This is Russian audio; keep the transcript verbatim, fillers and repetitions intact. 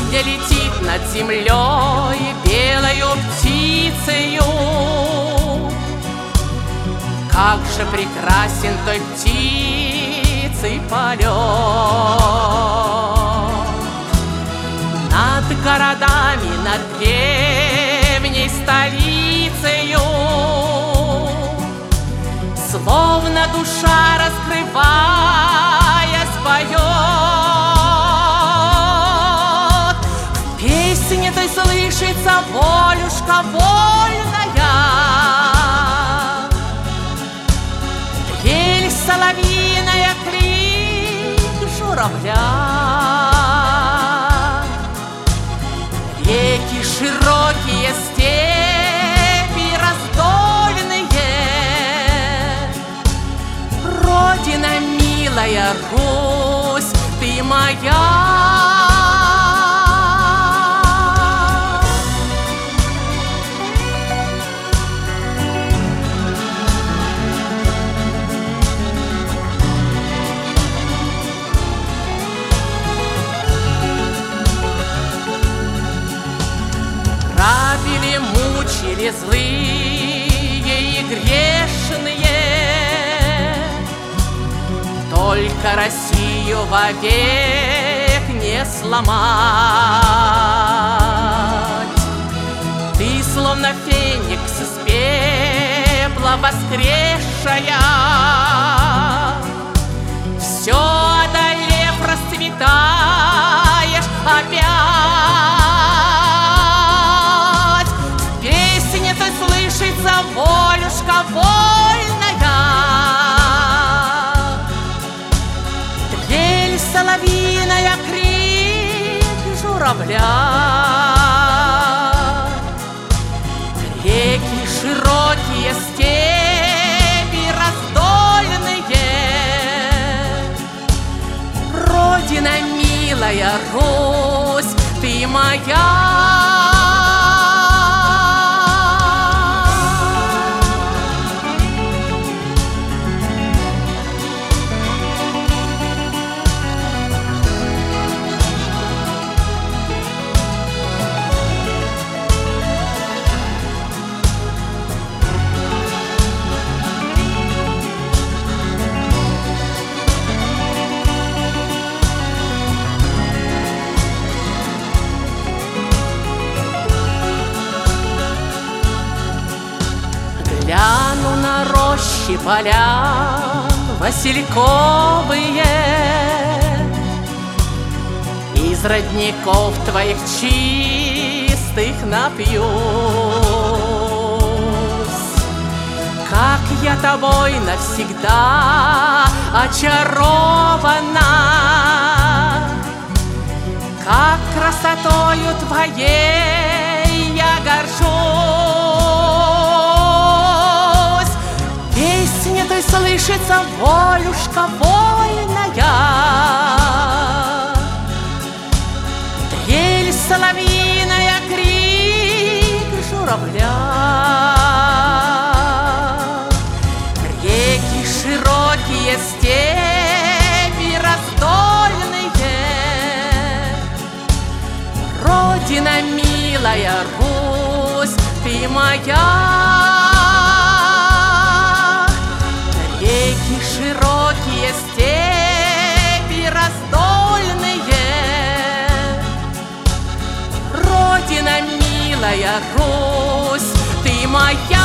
Сегодня летит над землей белою птицею. Как же прекрасен той птицы полет! Над городами, над древней столицею, словно душа, раскрываясь, поет. В песне той слышится волюшка вольная, трель соловьиная, крик журавля. Реки широкие, степи раздольные, Родина милая, Русь, ты моя. Грабили, мучили злые и грешные, только Россию вовек не сломать. Ты, словно феникс из пепла воскресшая, все одолев, расцветаешь опять. Слышится волюшка вольная, трель соловьиная, крик журавля. Реки широкие, степи раздольные, Родина милая, Русь, ты моя. Гляну на рощи, поля васильковые, из родников твоих чистых напьюсь. Как я тобой навсегда очарована, как красотою твоей я горжусь. Той слышится волюшка вольная, трель соловьиная, крик журавля. Реки широкие, степи раздольные, Родина милая, Русь, ты моя. Реки широкие, степи раздольные, Родина милая, Русь, ты моя.